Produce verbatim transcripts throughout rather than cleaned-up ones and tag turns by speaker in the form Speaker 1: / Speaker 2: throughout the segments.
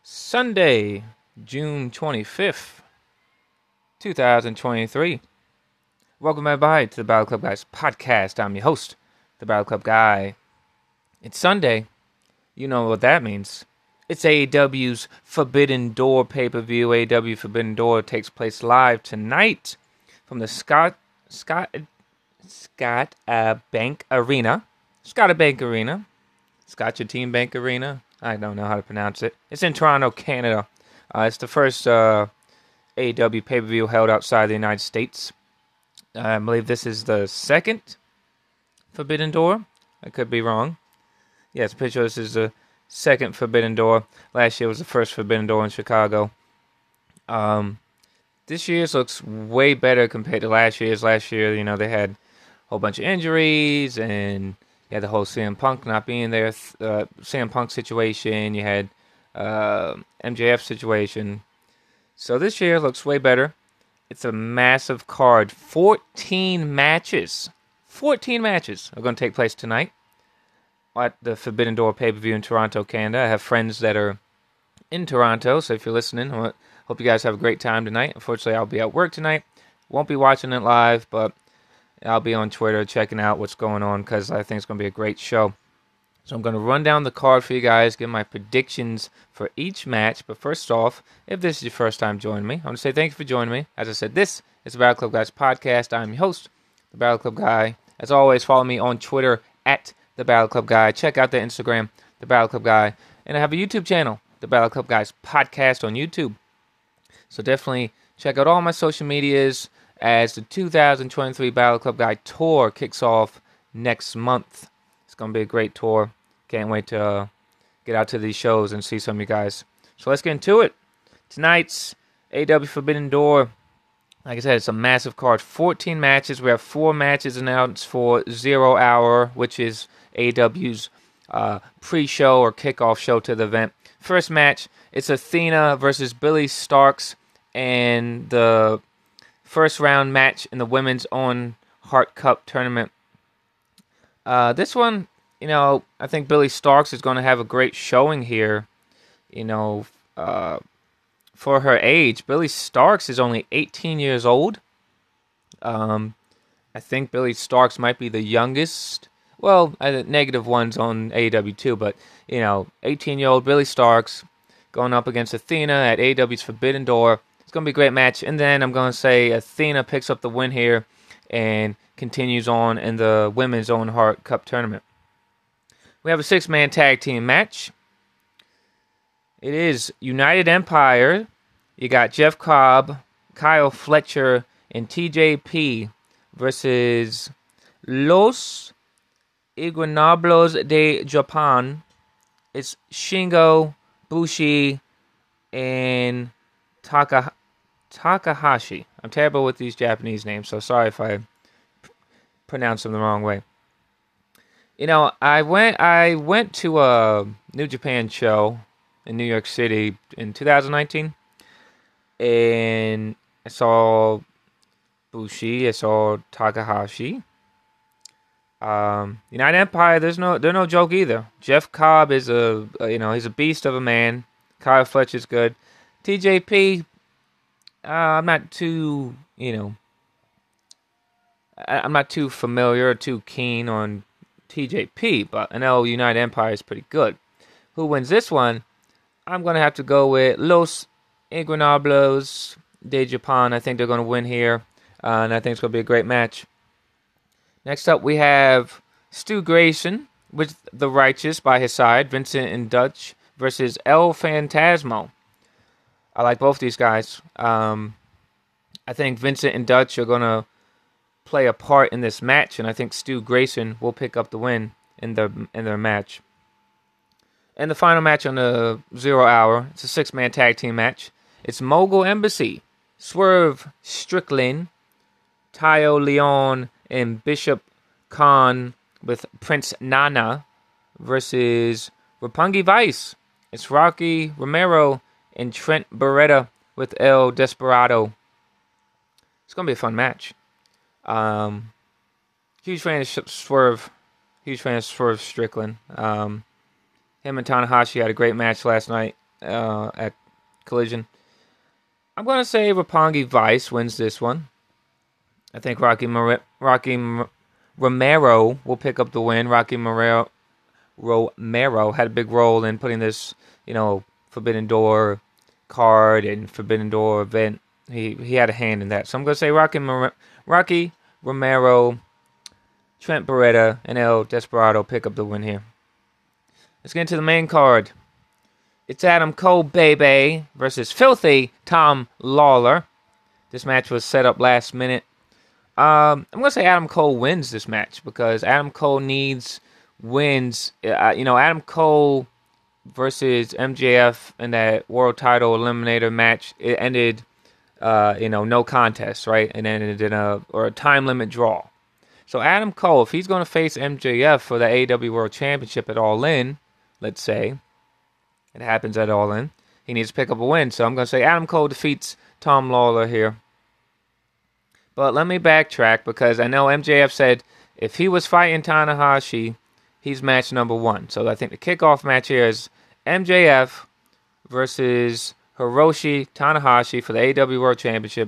Speaker 1: Sunday, June twenty-fifth, twenty twenty-three. Welcome everybody to the Battle Club Guys podcast. I'm your host, the Battle Club Guy. It's Sunday. You know what that means. It's A E W's Forbidden Door pay-per-view. A E W Forbidden Door takes place live tonight from the Scott Scott Scott uh, Bank Arena. Scott Bank Arena. Scotcha Team Bank Arena. I don't know how to pronounce it. It's in Toronto, Canada. Uh, it's the first uh, A E W pay-per-view held outside the United States. Uh, I believe this is the second Forbidden Door. I could be wrong. Yes, pretty sure this is the second Forbidden Door. Last year was the first Forbidden Door in Chicago. Um, this year's looks way better compared to last year's. Last year, you know, they had a whole bunch of injuries, and you had the whole C M Punk not being there, uh, C M Punk situation. You had uh, M J F situation. So this year looks way better. It's a massive card. fourteen matches. fourteen matches are going to take place tonight at the Forbidden Door pay-per-view in Toronto, Canada. I have friends that are in Toronto, so if you're listening, I hope you guys have a great time tonight. Unfortunately, I'll be at work tonight. Won't be watching it live, but I'll be on Twitter checking out what's going on because I think it's going to be a great show. So I'm going to run down the card for you guys, give my predictions for each match. But first off, if this is your first time joining me, I want to say thank you for joining me. As I said, this is the Battle Club Guys podcast. I'm your host, the Battle Club Guy. As always, follow me on Twitter at the Battle Club Guy. Check out the Instagram, the Battle Club Guy. And I have a YouTube channel, the Battle Club Guys podcast on YouTube. So definitely check out all my social medias as the two thousand twenty-three Battle Club Guy tour kicks off next month. It's going to be a great tour. Can't wait to uh, get out to these shows and see some of you guys. So let's get into it. Tonight's A E W Forbidden Door, like I said, it's a massive card. fourteen matches. We have four matches announced for Zero Hour, which is A E W's uh, pre-show or kickoff show to the event. First match, it's Athena versus Billy Starks, and the first round match in the Women's Own Heart Cup tournament. Uh, this one, you know, I think Billy Starks is going to have a great showing here. You know, uh, for her age, Billy Starks is only eighteen years old. Um, I think Billy Starks might be the youngest. Well, uh, negative ones on A E W too, but, you know, eighteen-year-old Billy Starks going up against Athena at A E W's Forbidden Door. It's going to be a great match. And then I'm going to say Athena picks up the win here and continues on in the Women's Own Heart Cup tournament. We have a six-man tag team match. It is United Empire. You got Jeff Cobb, Kyle Fletcher, and T J P versus Los Ingobernables de Japan. It's Shingo, Bushi, and Taka, Takahashi. I'm terrible with these Japanese names, so sorry if I p- pronounce them the wrong way. You know, I went I went to a New Japan show in New York City in two thousand nineteen, and I saw Bushi, I saw Takahashi. Um, United Empire, there's no they're no joke either. Jeff Cobb is a you know he's a beast of a man. Kyle Fletcher's good. T J P, uh, I'm not too you know I, I'm not too familiar or too keen on T J P, but I know United Empire is pretty good. Who wins this one? I'm going to have to go with Los Ingobernables de Japan. I think they're going to win here, uh, and I think it's going to be a great match. Next up, we have Stu Grayson with The Righteous by his side, Vincent and Dutch versus El Phantasmo. I like both these guys. Um, I think Vincent and Dutch are going to play a part in this match, and I think Stu Grayson will pick up the win in their in their match. And the final match on the Zero Hour, it's a six-man tag team match. It's Mogul Embassy, Swerve Strickland, Tayo Leon, and Bishop Khan with Prince Nana versus Roppongi Vice. It's Rocky Romero and Trent Beretta with El Desperado. It's going to be a fun match. Um, huge fan of Swerve. Huge fan of Swerve Strickland. Um, him and Tanahashi had a great match last night uh, at Collision. I'm going to say Roppongi Vice wins this one. I think Rocky Mar- Rocky Mar- Romero will pick up the win. Rocky Romero Romero had a big role in putting this, you know, Forbidden Door card and Forbidden Door event. He he had a hand in that. So I'm going to say Rocky Mar- Rocky Romero, Trent Beretta, and El Desperado pick up the win here. Let's get into the main card. It's Adam Cole, baby, versus Filthy Tom Lawler. This match was set up last minute. Um, I'm going to say Adam Cole wins this match because Adam Cole needs wins. Uh, you know, Adam Cole versus M J F in that world title eliminator match, it ended, uh, you know, no contest, right? And then it ended in a, or a time limit draw. So Adam Cole, if he's going to face M J F for the A E W World Championship at All In, let's say, it happens at All In, he needs to pick up a win. So I'm going to say Adam Cole defeats Tom Lawler here. But let me backtrack because I know M J F said if he was fighting Tanahashi, he's match number one. So I think the kickoff match here is M J F versus Hiroshi Tanahashi for the A E W World Championship.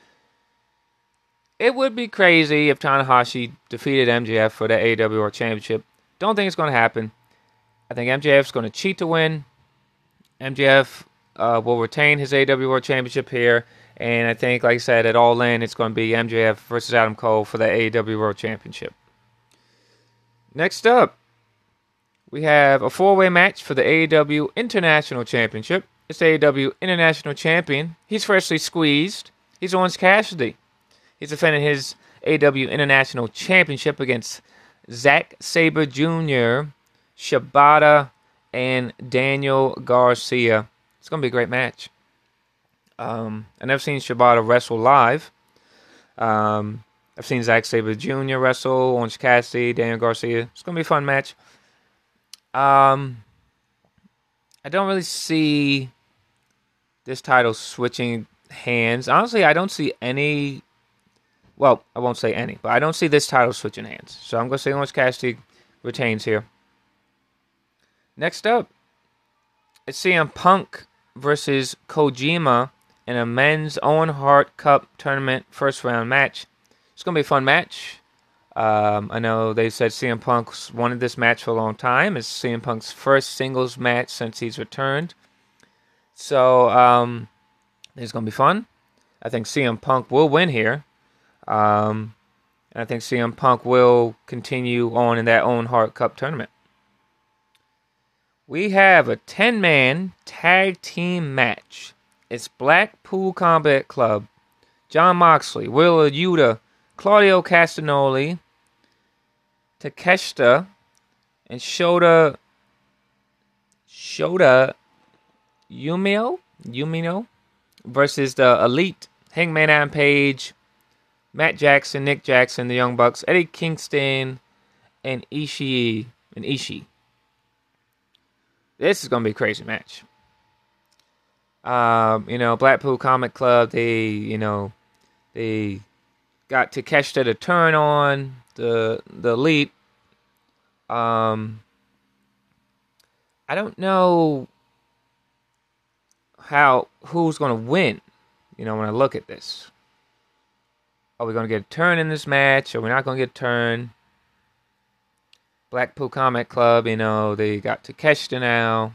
Speaker 1: It would be crazy if Tanahashi defeated M J F for the A E W World Championship. Don't think it's going to happen. I think M J F is going to cheat to win. M J F uh, will retain his A E W World Championship here. And I think, like I said, at All In, it's going to be M J F versus Adam Cole for the A E W World Championship. Next up, we have a four-way match for the A E W International Championship. It's the A E W International Champion. He's freshly squeezed. He's Orange Cassidy. He's defending his A E W International Championship against Zack Sabre Junior, Shibata, and Daniel Garcia. It's going to be a great match. Um, I've never seen Shibata wrestle live. Um, I've seen Zack Sabre Junior wrestle, Orange Cassidy, Daniel Garcia. It's going to be a fun match. Um, I don't really see this title switching hands. Honestly, I don't see any... Well, I won't say any, but I don't see this title switching hands. So I'm going to say Orange Cassidy retains here. Next up, it's C M Punk versus Kojima in a men's Owen Hart Cup tournament first round match. It's going to be a fun match. Um, I know they said C M Punk's wanted this match for a long time. It's C M Punk's first singles match since he's returned. So um, it's going to be fun. I think C M Punk will win here. Um, and I think C M Punk will continue on in that Owen Hart Cup tournament. We have a ten-man tag team match. It's Blackpool Combat Club, Jon Moxley, Wheeler Yuta, Claudio Castagnoli, Takeshita, and Shota Shota Umino Umino versus the Elite, Hangman Adam Page, Matt Jackson, Nick Jackson, the Young Bucks, Eddie Kingston, and Ishii and Ishii. This is going to be a crazy match. Um, you know, Blackpool Comic Club, they, you know, they got Takeshita to turn on the the Elite. Um, I don't know how who's going to win. You know, when I look at this, are we going to get a turn in this match? Are we not going to get a turn? Blackpool Comic Club, you know, they got Takeshita now.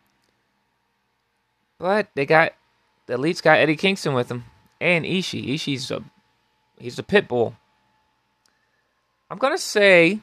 Speaker 1: But they got, the Elite's got Eddie Kingston with them. And Ishii. Ishii's a, he's a pit bull. I'm going to say,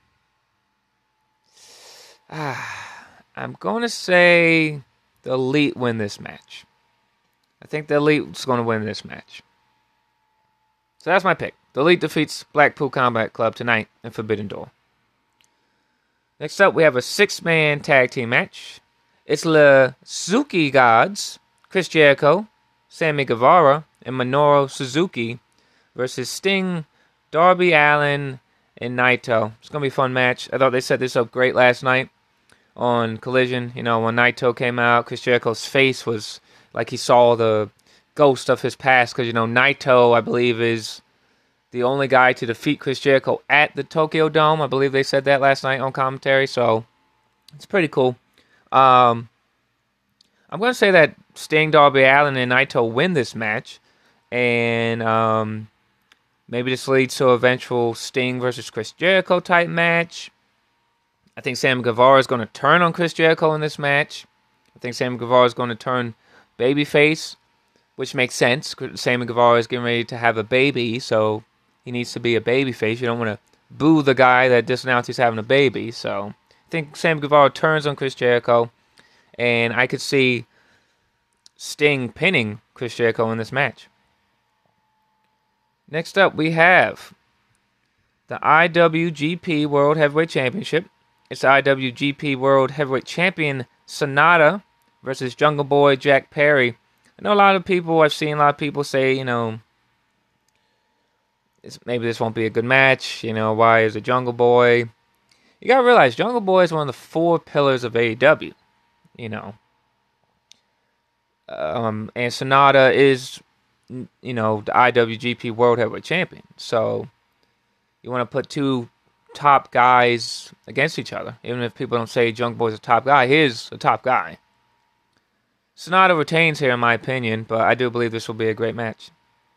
Speaker 1: ah, I'm going to say the Elite win this match. I think the Elite's going to win this match. So that's my pick. The Elite defeats Blackpool Combat Club tonight in Forbidden Door. Next up, we have a six-man tag team match. It's the Suzuki Gods, Chris Jericho, Sammy Guevara, and Minoru Suzuki versus Sting, Darby Allin, and Naito. It's going to be a fun match. I thought they set this up great last night on Collision. You know, when Naito came out, Chris Jericho's face was like he saw the ghost of his past. Because, you know, Naito, I believe, is the only guy to defeat Chris Jericho at the Tokyo Dome. I believe they said that last night on commentary, so it's pretty cool. Um, I'm going to say that Sting, Darby Allin, and Naito win this match. And um, maybe this leads to an eventual Sting versus Chris Jericho type match. I think Sam Guevara is going to turn on Chris Jericho in this match. I think Sam Guevara is going to turn babyface, which makes sense. Sam Guevara is getting ready to have a baby, so he needs to be a babyface. You don't want to boo the guy that just announced he's having a baby. So I think Sam Guevara turns on Chris Jericho, and I could see Sting pinning Chris Jericho in this match. Next up, we have the I W G P World Heavyweight Championship. It's the I W G P World Heavyweight Champion Sonata versus Jungle Boy Jack Perry. I know a lot of people, I've seen a lot of people say, you know, it's, maybe this won't be a good match. You know, why is it Jungle Boy? You gotta realize, Jungle Boy is one of the four pillars of A E W. You know. Um, and Sonata is, you know, the I W G P World Heavyweight Champion. So, you want to put two top guys against each other. Even if people don't say Jungle Boy's a top guy, he is a top guy. Sonata retains here, in my opinion, but I do believe this will be a great match.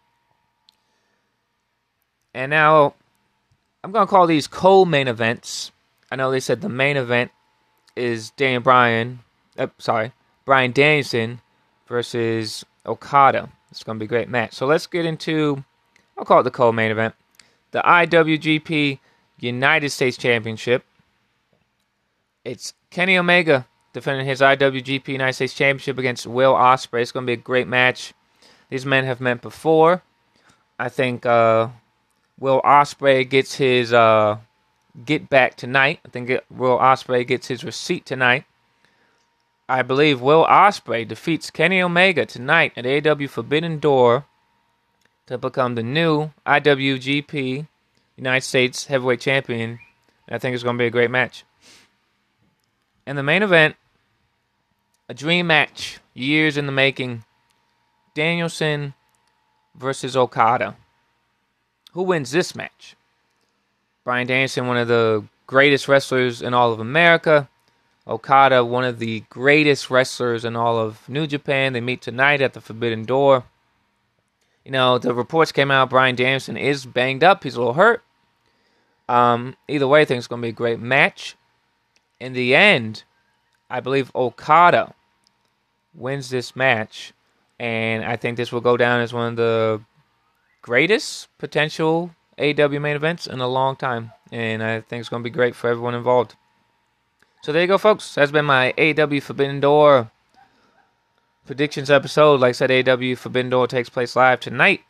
Speaker 1: And now, I'm going to call these co-main events. I know they said the main event is Daniel Bryan, uh, sorry, Bryan Danielson versus Okada. It's going to be a great match. So let's get into, I'll call it the co-main event. The I W G P United States Championship. It's Kenny Omega defending his I W G P United States Championship against Will Ospreay. It's going to be a great match. These men have met before. I think uh, Will Ospreay gets his uh, get back tonight. I think Will Ospreay gets his receipt tonight. I believe Will Ospreay defeats Kenny Omega tonight at A E W Forbidden Door to become the new I W G P United States Heavyweight Champion. And I think it's going to be a great match. And the main event, a dream match, years in the making. Danielson versus Okada. Who wins this match? Bryan Danielson, one of the greatest wrestlers in all of America. Okada, one of the greatest wrestlers in all of New Japan. They meet tonight at the Forbidden Door. You know, the reports came out Bryan Danielson is banged up. He's a little hurt. Um, either way, I think it's going to be a great match. In the end, I believe Okada wins this match. And I think this will go down as one of the greatest potential A E W main events in a long time. And I think it's going to be great for everyone involved. So there you go, folks. That's been my A E W Forbidden Door predictions episode. Like I said, A E W Forbidden Door takes place live tonight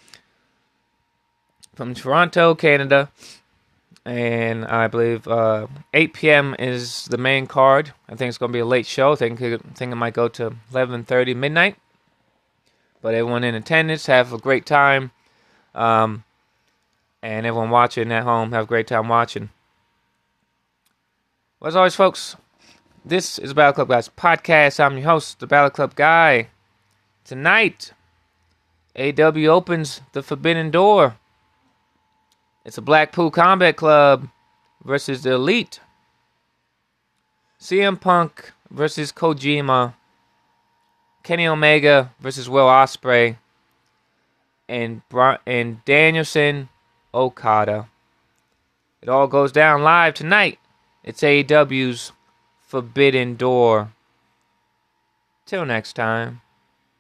Speaker 1: from Toronto, Canada. And I believe uh, eight p.m. is the main card. I think it's going to be a late show. I think, I think it might go to eleven thirty midnight. But everyone in attendance, have a great time. Um, and everyone watching at home, have a great time watching. Well, as always, folks, this is the Battle Club Guys podcast. I'm your host, the Battle Club Guy. Tonight, A E W opens the Forbidden Door. It's a Blackpool Combat Club versus the Elite. C M Punk versus Kojima. Kenny Omega versus Will Ospreay. And, Bra- and Danielson Okada. It all goes down live tonight. It's A E W's Forbidden Door. Till next time.